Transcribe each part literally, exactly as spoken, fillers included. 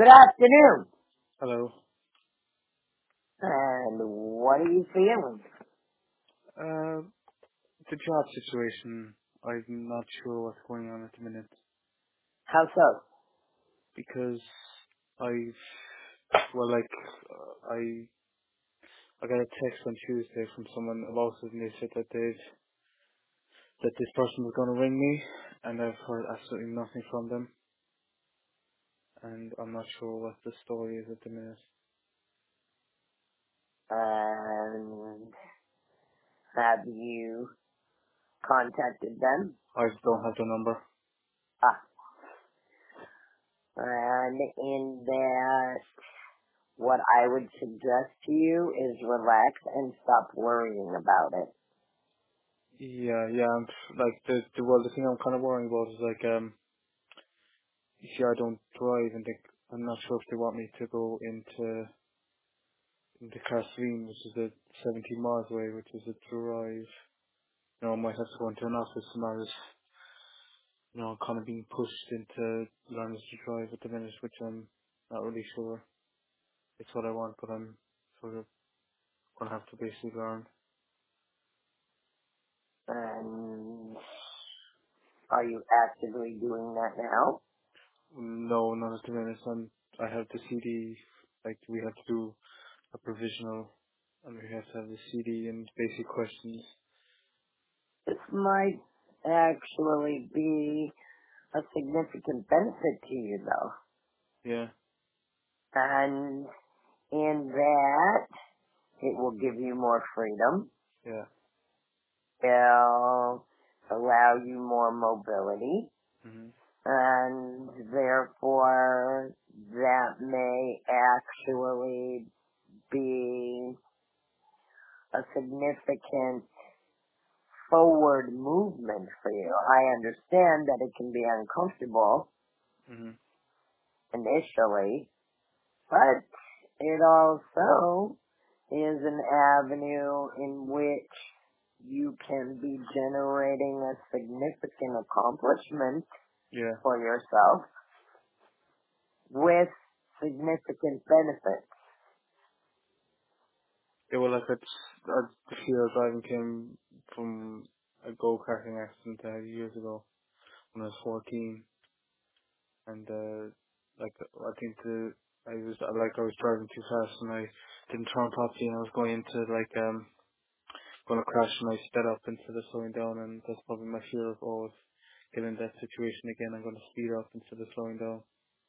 Good afternoon. Hello. And what are you feeling? Uh, the job situation, I'm not sure what's going on at the minute How so? because I've, well, like, uh, I I got a text on Tuesday from someone about it and they said that they've, that this person was going to ring me and I've heard absolutely nothing from them and I'm not sure what the story is at the minute. And have you contacted them? I don't have the number. Ah, and in that, what I would suggest to you is relax and stop worrying about it. Yeah, yeah, I'm, like, the, the, well, the thing I'm kind of worrying about is like, um, you see, I don't drive and they, I'm not sure if they want me to go into the Carsleen, which is a seventeen miles away, which is a drive. You know, I might have to go into an office and I was, you know, kind of being pushed into learning to drive at the minute, which I'm not really sure it's what I want, but I'm sort of going to have to basically learn. And are you actively doing that now? No, not at the minute. I'm, I have the C D, like we have to do a provisional and we have to have the C D and basic questions. This might actually be a significant benefit to you though. Yeah, And in that, it will give you more freedom. yeah. It'll allow you more mobility. Mhm. And therefore, that may actually be a significant forward movement for you. I understand that it can be uncomfortable Mhm. initially, but it also is an avenue in which you can be generating a significant accomplishment Yeah. for yourself with significant benefits. Yeah, well, like it's, uh, the fear of driving came from a go-karting accident I had years ago when I was fourteen, and uh, like I think the I was uh, like I was driving too fast and I didn't turn properly and I was going into like um going to crash and I sped up instead of slowing down, and that's probably my fear of always getting in that situation again. I'm going to speed up instead of slowing down.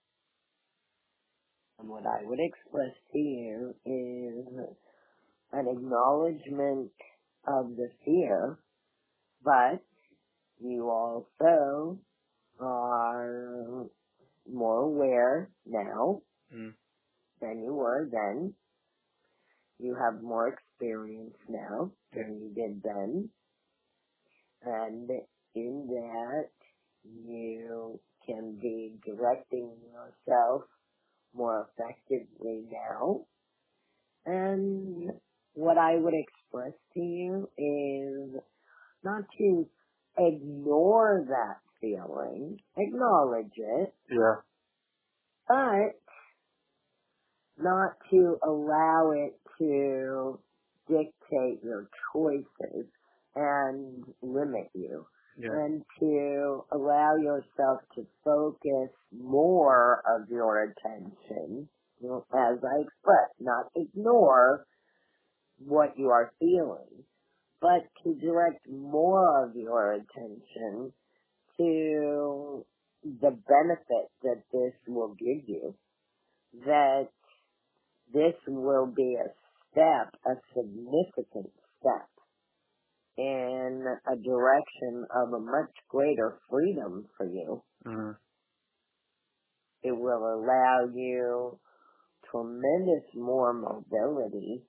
And what I would express to you is an acknowledgement of the fear, but you also are more aware now Mm. than you were then. You have more experience now Yeah. than you did then. And in that, you can be directing yourself more effectively now. And what I would express to you is not to ignore that feeling, acknowledge it, Yeah. but not to allow it to dictate your choices and limit you, Yeah. and to allow yourself to focus more of your attention, you know, as I expressed, not ignore what you are feeling, but to direct more of your attention to the benefit that this will give you, that this will be a step, a significant step in a direction of a much greater freedom for you. Mm. It will allow you tremendous more mobility,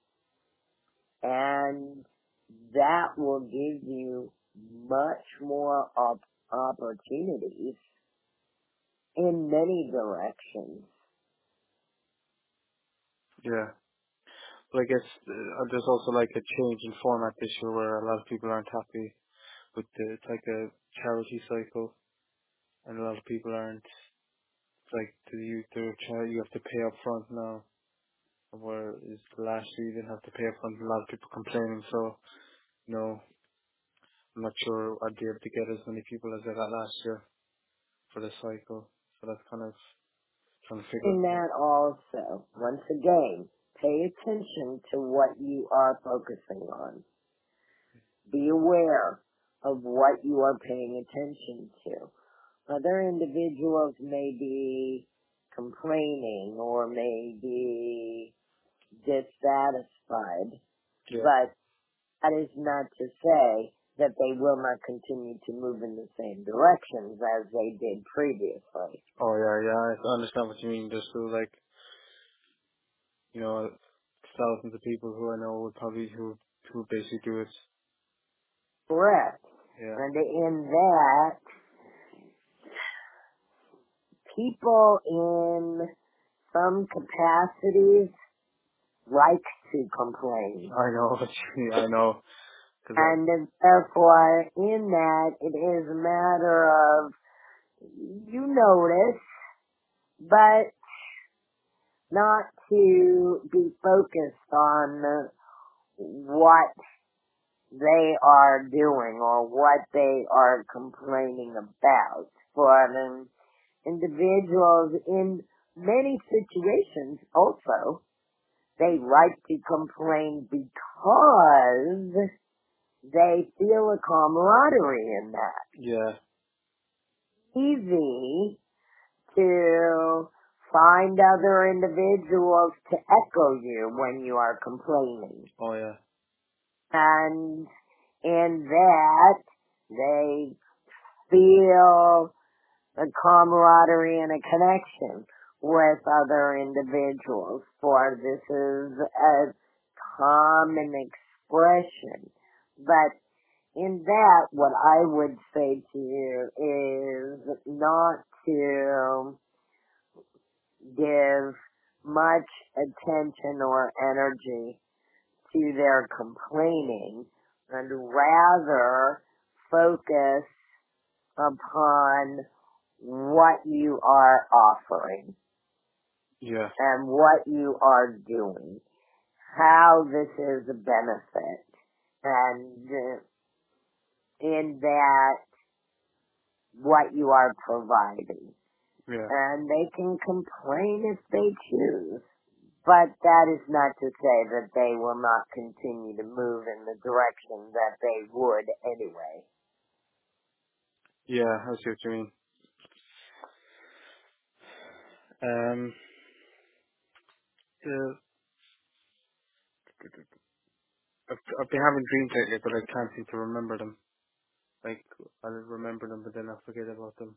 and that will give you much more op- opportunities in many directions. Yeah. But I guess uh, there's also like a change in format this year where a lot of people aren't happy with the, it's like a charity cycle and a lot of people aren't like do you do charity you have to pay up front now, where is last year you didn't have to pay up front. A lot of people complaining, so you know I'm not sure I'd be able to get as many people as I got last year for the cycle. So that's kind of trying to figure In out. that also, once again, pay attention to what you are focusing on. Be aware of what you are paying attention to. Other individuals may be complaining or may be dissatisfied, Yeah. but that is not to say that they will not continue to move in the same directions as they did previously. Oh yeah, yeah. I understand what you mean. There's still like you know thousands of people who I know would probably who who basically do it. Correct. Yeah. And in that, people in some capacities like to complain. I know what you mean. I know. Cause I, And therefore, in that, it is a matter of, you notice, but not to be focused on what they are doing or what they are complaining about. For the individuals in many situations also, they like to complain because they feel a camaraderie in that. yeah. Easy to find other individuals to echo you when you are complaining. Oh yeah. And in that, they feel a camaraderie and a connection with other individuals, for this is a common expression. But in that, what I would say to you is not to give much attention or energy to their complaining, and rather focus upon what you are offering Yeah. and what you are doing, how this is a benefit, and uh, in that, what you are providing. Yeah. And they can complain if they choose, but that is not to say that they will not continue to move in the direction that they would anyway. Yeah. I see what you mean. Um. Yeah. I've, I've been having dreams lately, but I can't seem to remember them. Like I'll remember them, but then I forget about them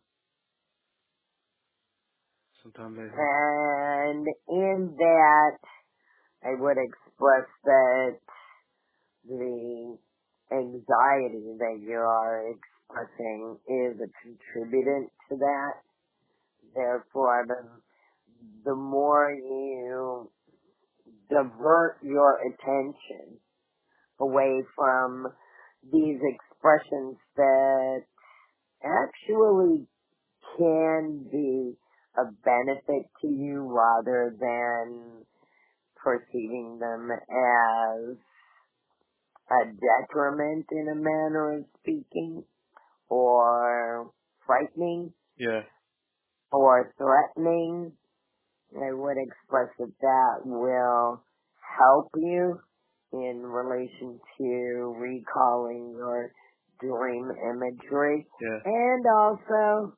sometime later. And in that, I would express that the anxiety that you are expressing is a contributant to that. Therefore, the, the more you divert your attention away from these expressions that actually can be a benefit to you rather than perceiving them as a detriment in a manner of speaking, or frightening, Yeah. or threatening, I would express that that will help you in relation to recalling your dream imagery. Yeah. And also,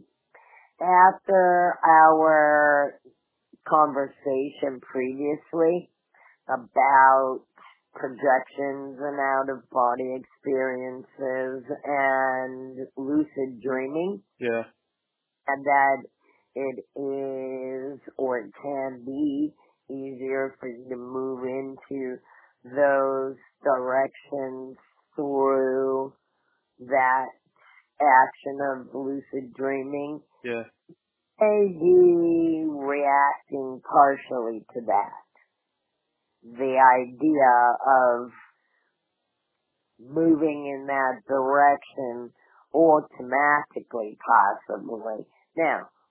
after our conversation previously about projections and out-of-body experiences and lucid dreaming, Yeah. and that it is, or it can be, easier for you to move into those directions through that action of lucid dreaming, Yeah. may be reacting partially to that. The idea of moving in that direction automatically, possibly. Now,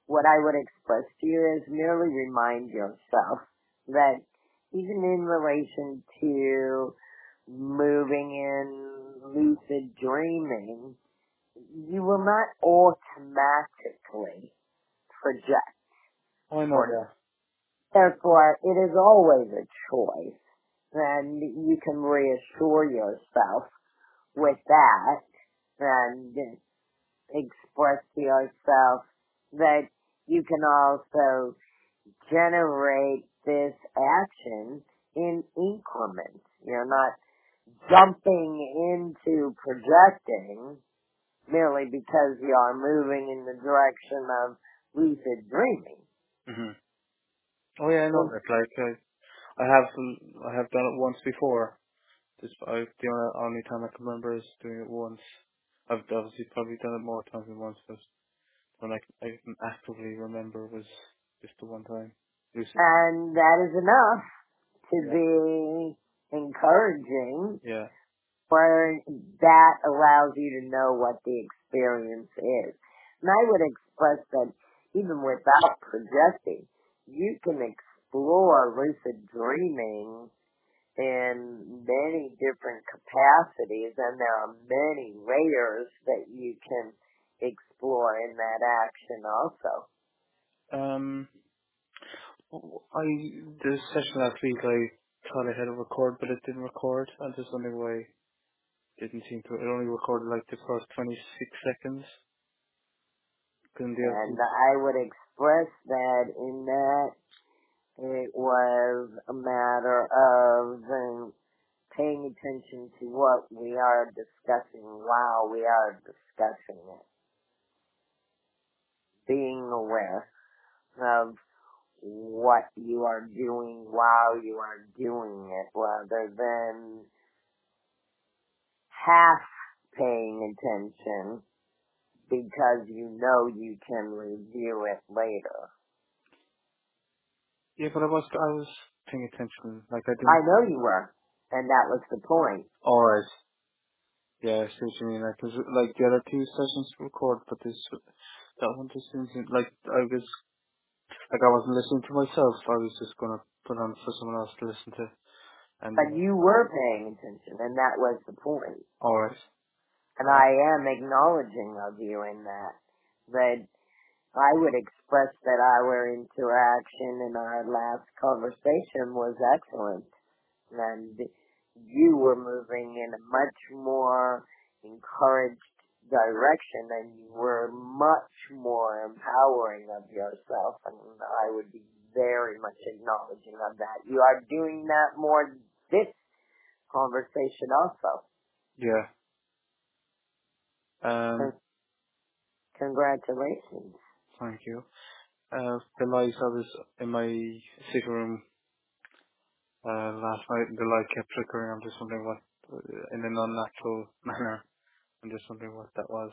what I would express to you is merely remind yourself that even in relation to moving in lucid dreaming, you will not automatically project. Oh, I know, Or yeah. therefore, it is always a choice, and you can reassure yourself with that and express to yourself that you can also generate this action in increments. You're not jumping into projecting merely because you are moving in the direction of lucid dreaming. hmm Oh, yeah, I know So, that. Like, I, I have, I have done it once before. This, I, the only, only time I can remember is doing it once. I've obviously probably done it more times than once, but when I, I can actively remember was just the one time. Lucid. and that is enough to Yeah. be encouraging, Yeah. where that allows you to know what the experience is. And I would express that even without projecting, you can explore lucid dreaming in many different capacities, and there are many layers that you can explore in that action also. Um, I, the session last week, I thought I had a record, but it didn't record. I'm just wondering why it didn't seem to. It only recorded like the first twenty-six seconds. Couldn't the And other? I would express that in that it was a matter of um, paying attention to what we are discussing while we are discussing it. Being aware of what you are doing while you are doing it, rather than half paying attention because you know you can review it later. Yeah, but I was, I was paying attention. Like I I didn't. know you were, and that was the point. Alright. Yeah, I see what you mean. Like, 'cause, like the other two sessions record, but this, that one just seems like I was, like I wasn't listening to myself. I was just gonna put on for someone else to listen to. And But you were paying attention, and that was the point. alright. And I am acknowledging of you in that. That I would express that our interaction in our last conversation was excellent. And you were moving in a much more encouraged direction, and you were much more empowering of yourself, and I would be very much acknowledging of that. You are doing that more this conversation also. Yeah. Um. Con- Congratulations. Thank you. Uh, the light, I was in my sitting room uh, last night, and the light kept flickering. I'm just wondering what, uh, in an unnatural manner. I'm just wondering what that was.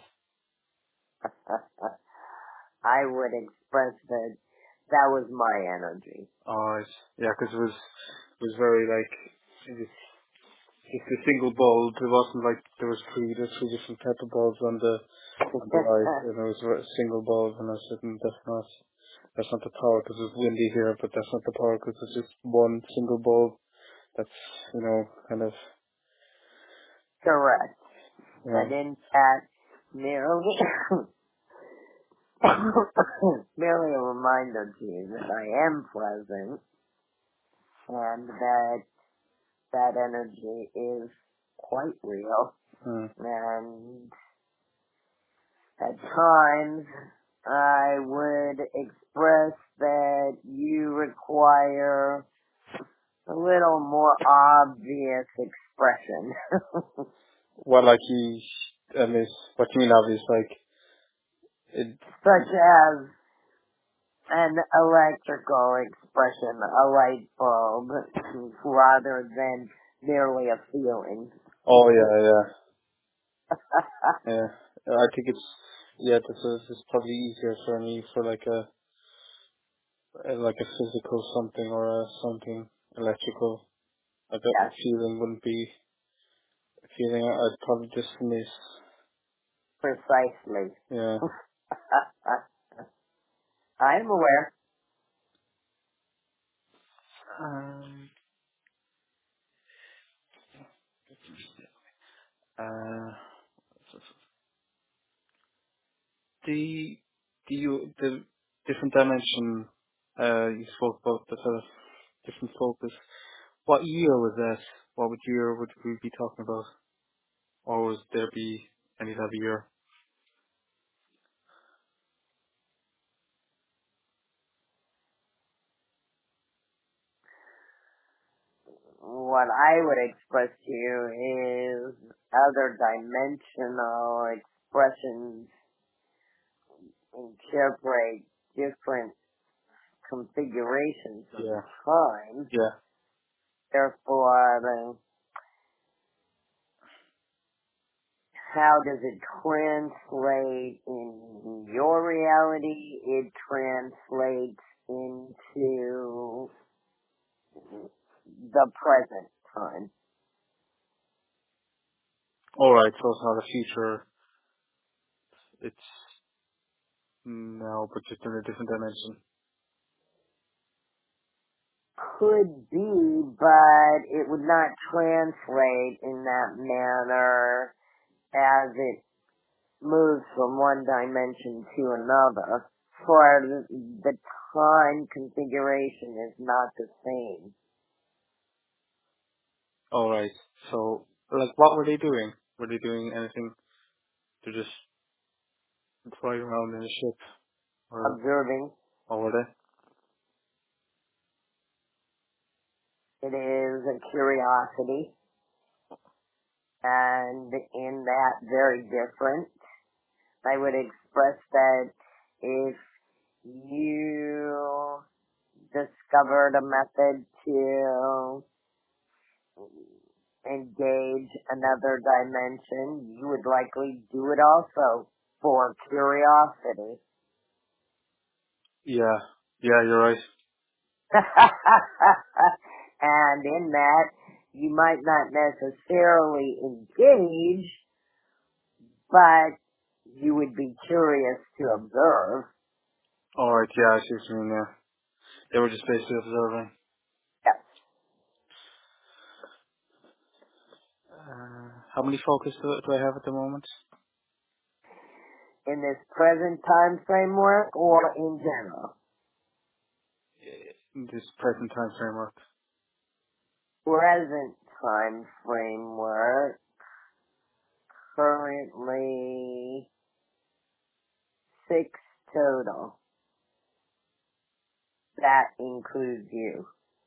I would express that that was my energy. Oh, it's, yeah, because it was it was very like it was just a single bulb. It wasn't like there was three there's three different type of bulbs on the on the light, and it was a single bulb. And I said, "Mm, that's not that's not the power because it's windy here, but that's not the power because it's just one single bulb. That's you know kind of Correct. yeah." And in fact, merely, merely a reminder to you that I am present and that that energy is quite real. Hmm. And at times, I would express that you require a little more obvious expression, What like he, I mean, what you mean obvious like it. such as an electrical expression, a light bulb, rather than merely a feeling. Oh yeah, yeah, yeah. I think it's yeah. This is, this is probably easier for me for like a uh, like a physical something or a something electrical. I bet a Yes, feeling wouldn't be a feeling I'd probably just miss. precisely. Yeah. I'm aware. Um, uh, the the the different dimension uh, you spoke about, the sort of different focus. What year was that? What would year would we be talking about? Or would there be any type of year? What I would express to you is other dimensional expressions incorporate different configurations of Yeah. time. Yeah. Therefore, the, how does it translate in your reality? It translates into the present time. All right. So it's not a future. It's no, but just in a different dimension. Could be, but it would not translate in that manner as it moves from one dimension to another. For the, the time configuration is not the same. All right. So, like, what were they doing? Were they doing anything to just fly around in a ship, or Observing, or were they? it is a curiosity, and in that very different. I would express that if you discovered a method to engage another dimension, you would likely do it also for curiosity. Yeah. Yeah, you're right. And in that, you might not necessarily engage, but you would be curious to observe. All right. Yeah, I see what you mean. Yeah. They were just basically observing. Yes. Uh, how many focus do, do I have at the moment? In this present time framework or in general? In this present time framework. Present time framework, currently six total. That includes you.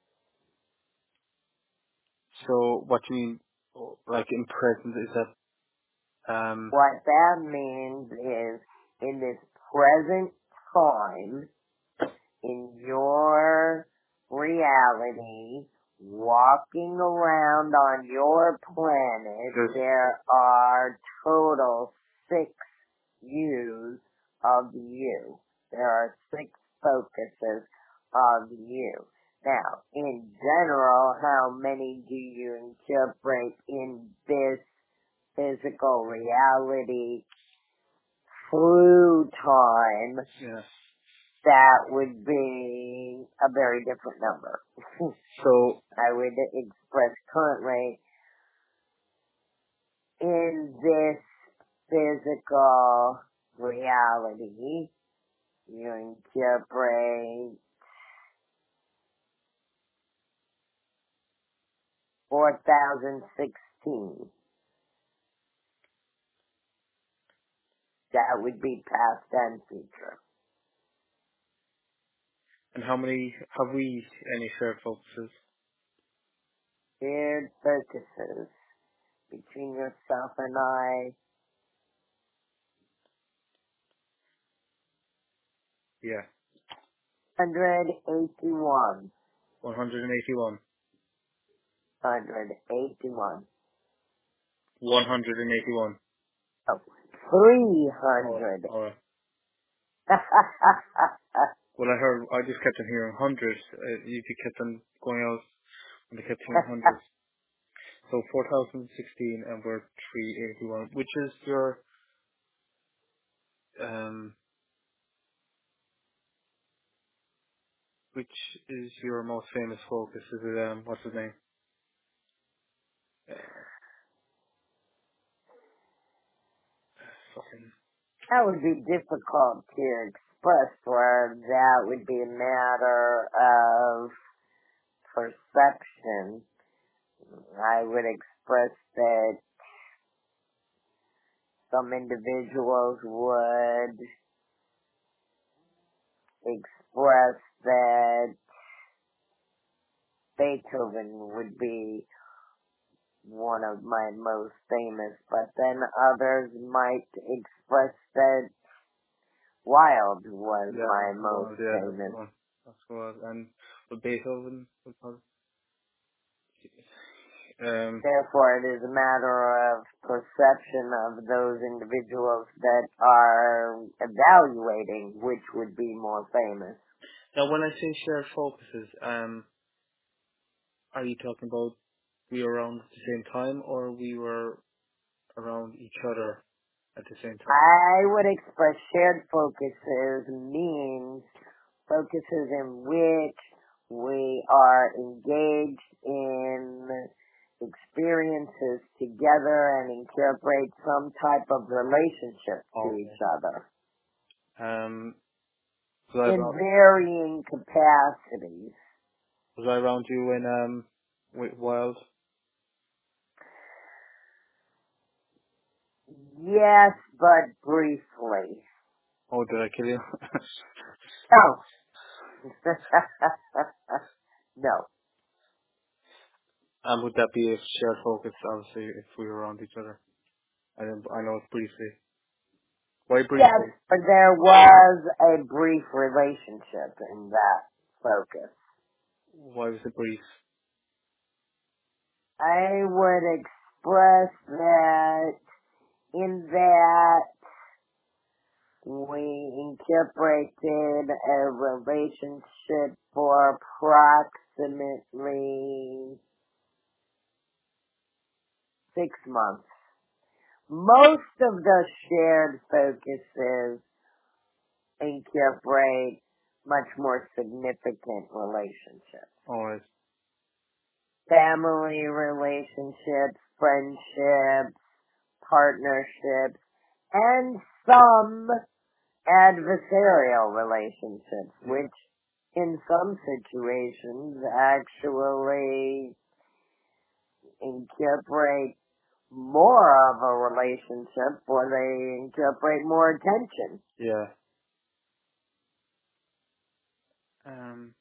So, what do you mean, like in present? Is that um? What that means is in this present time, in your reality, walking around on your planet, Good. there are total six views of you. There are six focuses of you. Now, in general, how many do you incorporate in this physical reality through time? Yeah. That would be a very different number. So, I would express currently in this physical reality, you incorporate four thousand sixteen. That would be past and future. and how many have we any shared focuses? Shared focuses between yourself and I, Yeah. one hundred eighty-one. one hundred eighty-one. one hundred eighty-one. one hundred eighty-one. Oh, Oh, three hundred. alright. Well, I heard, I just kept on hearing hundreds. Uh, you you kept on going out and I kept hearing hundreds. So four thousand sixteen and we're three eighty-one, which is your, um, which is your most famous focus? Is it um what's his name? Uh, fucking That would be difficult to express, where that would be a matter of perception. I would express that some individuals would express that Beethoven would be one of my most famous, but then others might express that Wilde was yeah, my well, most yeah, that's the famous. one. That's the one. And with Beethoven, would probably, um, Therefore, it is a matter of perception of those individuals that are evaluating which would be more famous. now when I say shared focuses, um, are you talking about we were around at the same time, or we were around each other at the same time? I would express shared focuses means focuses in which we are engaged in experiences together and incorporate some type of relationship to Okay. each other Um, was I in around, varying capacities. was I around you when um with Wild? Yes, but briefly. Oh, did I kill you? No. No. And would that be a shared focus? Obviously, if we were around each other. I don't, I know it's briefly. Why Yes, briefly? but there was a brief relationship in that focus. Why was it brief? I would express that in that we incorporated a relationship for approximately six months. Most of the shared focuses incorporate much more significant relationships. Always. Family relationships, friendships, partnerships, and some adversarial relationships, which in some situations actually incorporate more of a relationship, or they incorporate more attention. Yeah. Um.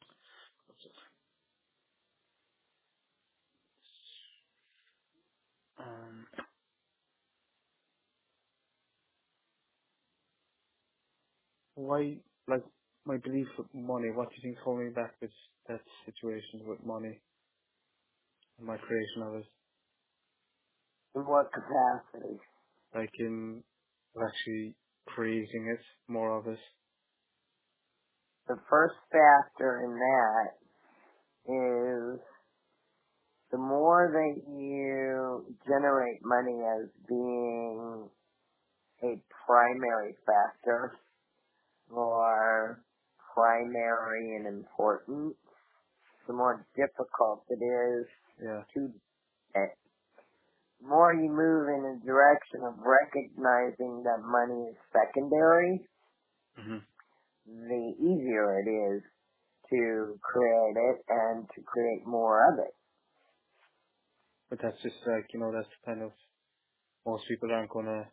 Um. Why? Like my belief with money. What do you think's holding me back with that situation with money and my creation of it? In what capacity? Like in actually creating it, more of it. The first factor in that is the more that you generate money as being a primary factor or primary and important, the more difficult it is Yeah. to get. The more you move in a direction of recognizing that money is secondary, Mhm. the easier it is to create it and to create more of it. But that's just like you know that's kind of most people aren't gonna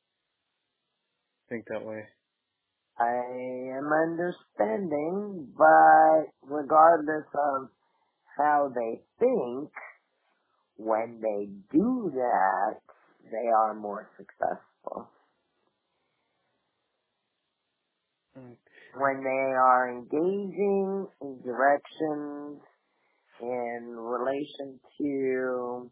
think that way. I am understanding, but regardless of how they think, when they do that, they are more successful. Mm. When they are engaging in directions in relation to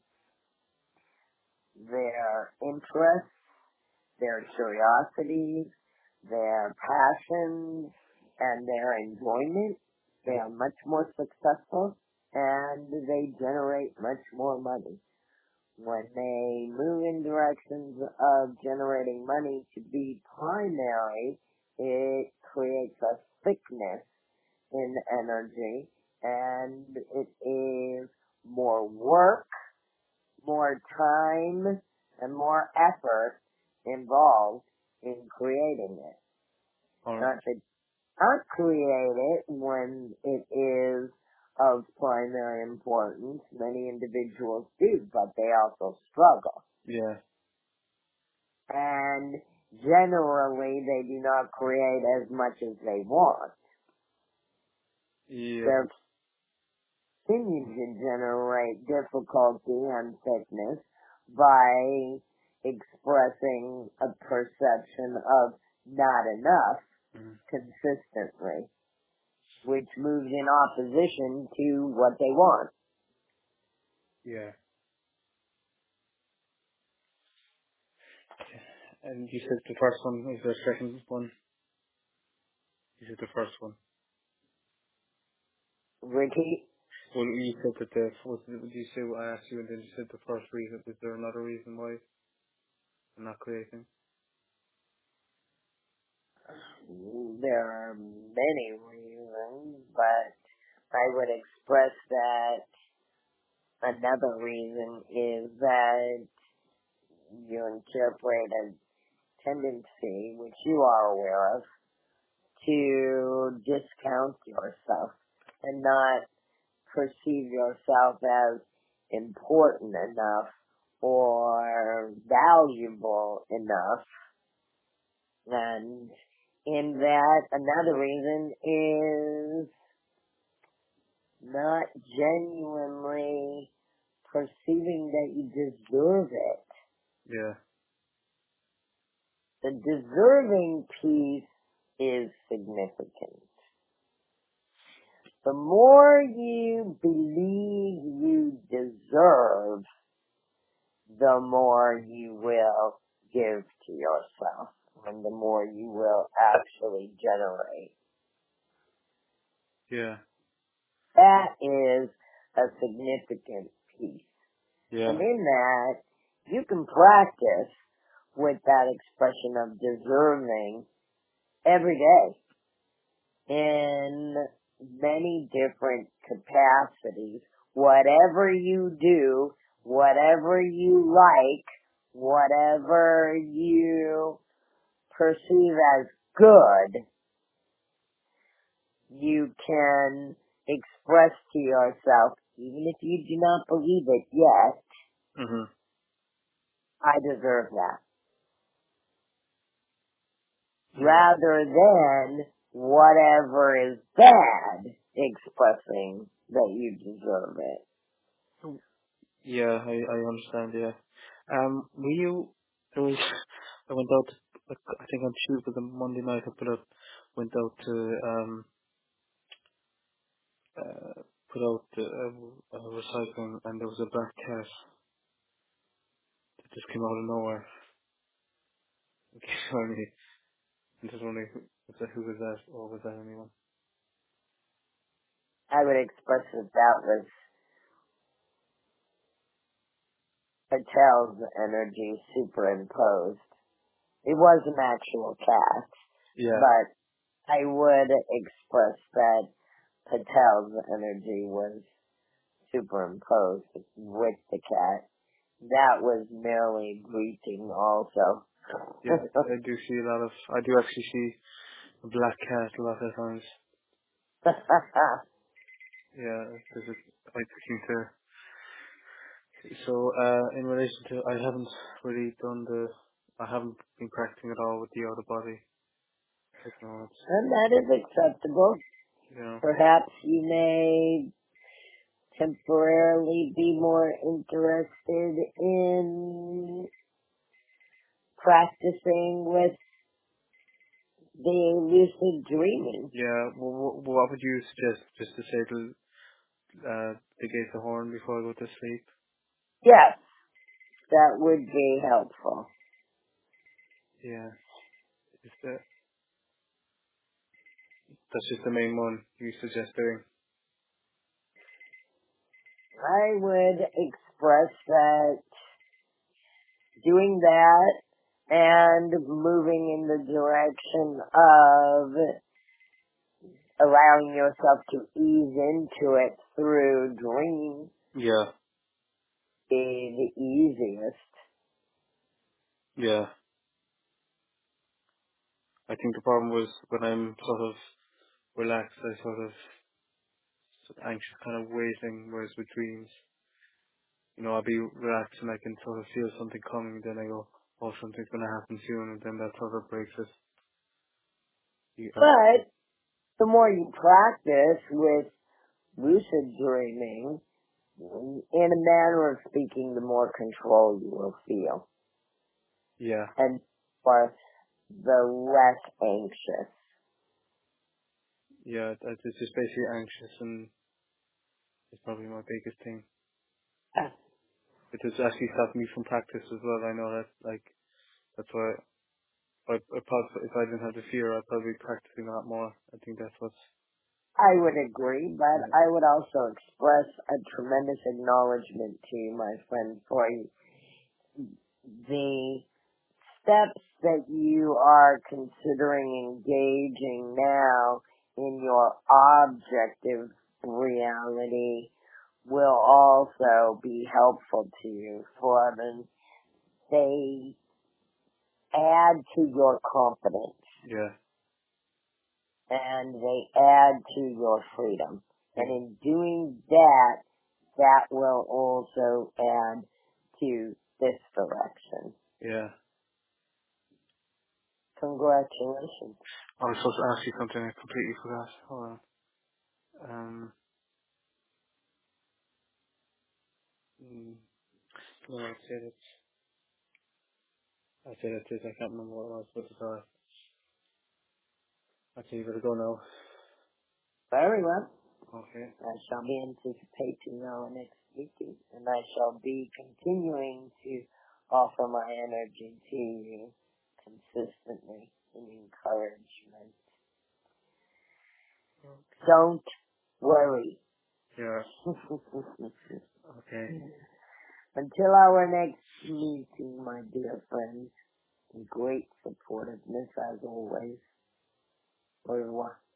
their interests, their curiosities, their passions, and their enjoyment, they are much more successful and they generate much more money. When they move in directions of generating money to be primary, it creates a thickness in energy, and it is more work, more time, and more effort involved in creating it. Alright. Not that I create it when it is of primary importance. Many individuals do, but they also struggle. Yeah. And generally, they do not create as much as they want. Yeah. They're continue to generate difficulty and sickness by expressing a perception of not enough Mm. consistently, which moves in opposition to what they want. Yeah. And you said the first one is the second one? You said the first one. Ricky, Well, you said that the, was, did you say what I asked you and then you said the first reason, is there another reason why I'm not creating? there are many reasons, but I would express that another reason is that you incorporate a tendency, which you are aware of, to discount yourself and not perceive yourself as important enough or valuable enough. And in that, another reason is not genuinely perceiving that you deserve it. Yeah. The deserving piece is significant. The more you believe you deserve, the more you will give to yourself and the more you will actually generate. Yeah. That is a significant piece. Yeah. And in that, you can practice with that expression of deserving every day in many different capacities. Whatever you do, whatever you like, whatever you perceive as good, you can express to yourself, even if you do not believe it yet, Mhm. I deserve that. Yeah. Rather than whatever is bad expressing that you deserve it. Yeah, I, I understand, yeah. Um, were you, there was, I went out, like, I think on Tuesday, the Monday night, I put out, went out to, um, uh, put out the uh, uh, recycling, and there was a black cat that just came out of nowhere. Okay, sorry. I'm just wondering, who was that, who was that, or was that anyone? I would express that that was Patel's energy superimposed. It was an actual cat, Yeah. but I would express that Patel's energy was superimposed with the cat. That was merely greeting also. Yeah, I do see a lot of, I do actually see a black cat a lot of times. Yeah, there's a, I seem to. So, uh, in relation to, I haven't really done the, I haven't been practicing at all with the outer body. Like, no, it's, And that is acceptable. you know, Perhaps you may temporarily be more interested in practicing with the lucid dreaming. yeah, well, what would you suggest, just to say to, uh, to get the horn before I go to sleep? Yes, that would be helpful. Yeah, is that, that's just the main one you suggest doing? I would express that doing that and moving in the direction of allowing yourself to ease into it through dreams Yeah. is the easiest. Yeah. I think the problem was when I'm sort of relaxed, I sort of anxious, kind of waiting, whereas with dreams, you know, I'll be relaxed and I can sort of feel something coming, then I go, oh, something's going to happen soon, and then that sort of breaks it. You, uh, But the more you practice with lucid dreaming, in a manner of speaking, the more control you will feel. yeah, And plus, the less anxious. yeah, that is just basically anxious, and it's probably my biggest thing. It has actually stopped me from practice as well. I know that, like, that's why I, I probably, if I didn't have the fear, I'd probably be practicing a lot more. I think that's what's, I would agree, but yeah, I would also express a tremendous acknowledgement to you, my friend, for the steps that you are considering engaging now in your objective reality will also be helpful to you, for them. They add to your confidence yeah, and they add to your freedom. yeah, And in doing that, that will also add to this direction. yeah. Congratulations. I was supposed to ask you something I completely forgot. Hold on. Um, mm, no, I said it. I said it. I can't remember what it was, but it's alright. I can give it a go now. Very well. Okay. I shall be anticipating our next meeting, and I shall be continuing to offer my energy to you consistently in encouragement. Don't worry. Yeah. Okay. Until our next meeting, my dear friends, great supportiveness as always. Au revoir.